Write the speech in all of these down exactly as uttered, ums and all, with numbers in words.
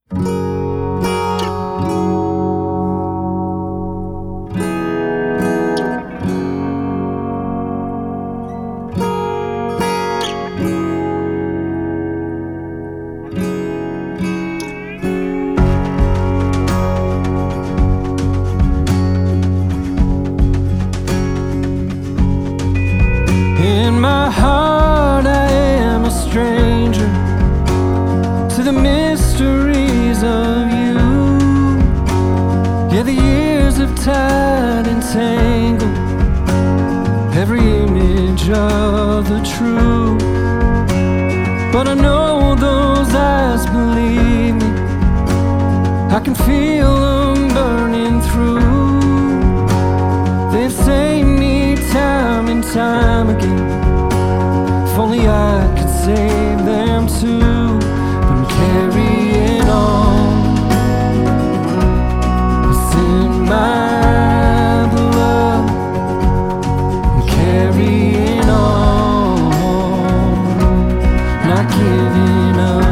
In my heart I am a stranger to the mysteries of you. Yeah, the years have tied and tangled every image of the true. But I know those eyes believe me, I can feel them burning through. They've saved me time and time again. If only I could save them too. But I'm carrying on. It's in my blood. I'm carrying on, not giving up.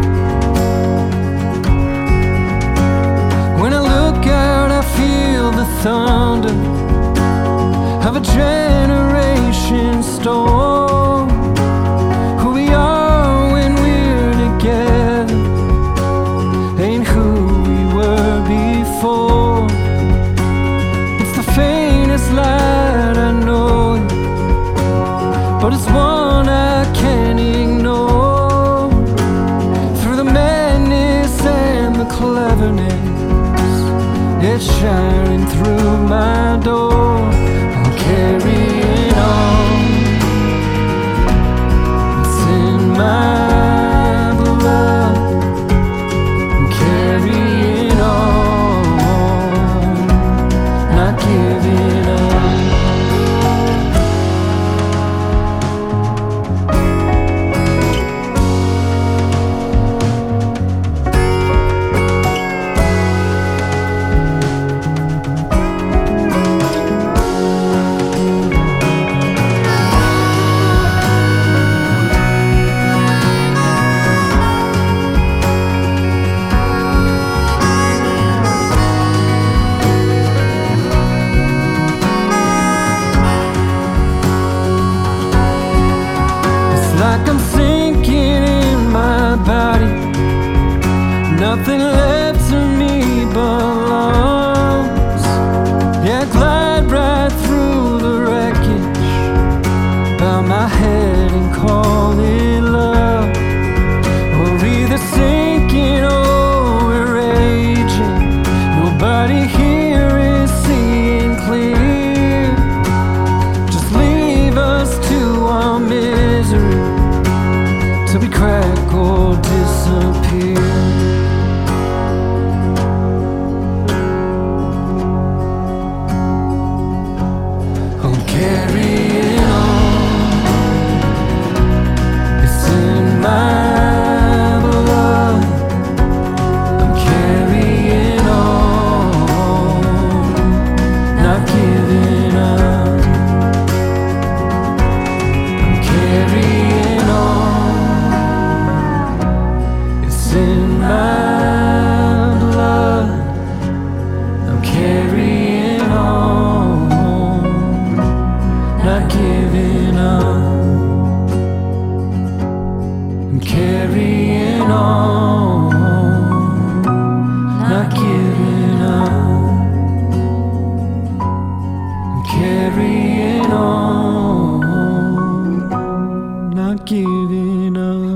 When I look out, I feel the thunder of a generation storm. Who we are when we're together ain't who we were before. It's the faintest light, I know, but it's one I can't ignore. Through the madness and the cleverness, it's shining through my door. I'm carrying on. It's in my blood. I'm carrying on, not giving up. Like I'm sinking in my body, nothing left of me but lungs. Yeah, I glide right through the wreckage, bow my head and call it love. We're either sinking or we're raging. Nobody here is seeing clear. Just leave us to our misery till we crack or disappear. I'm carrying on. It's in my blood. I'm carrying on, not giving up. I'm carrying on. It's in my blood. I'm carrying on, not giving up. I'm carrying on, not giving up. I'm carrying on, not giving up.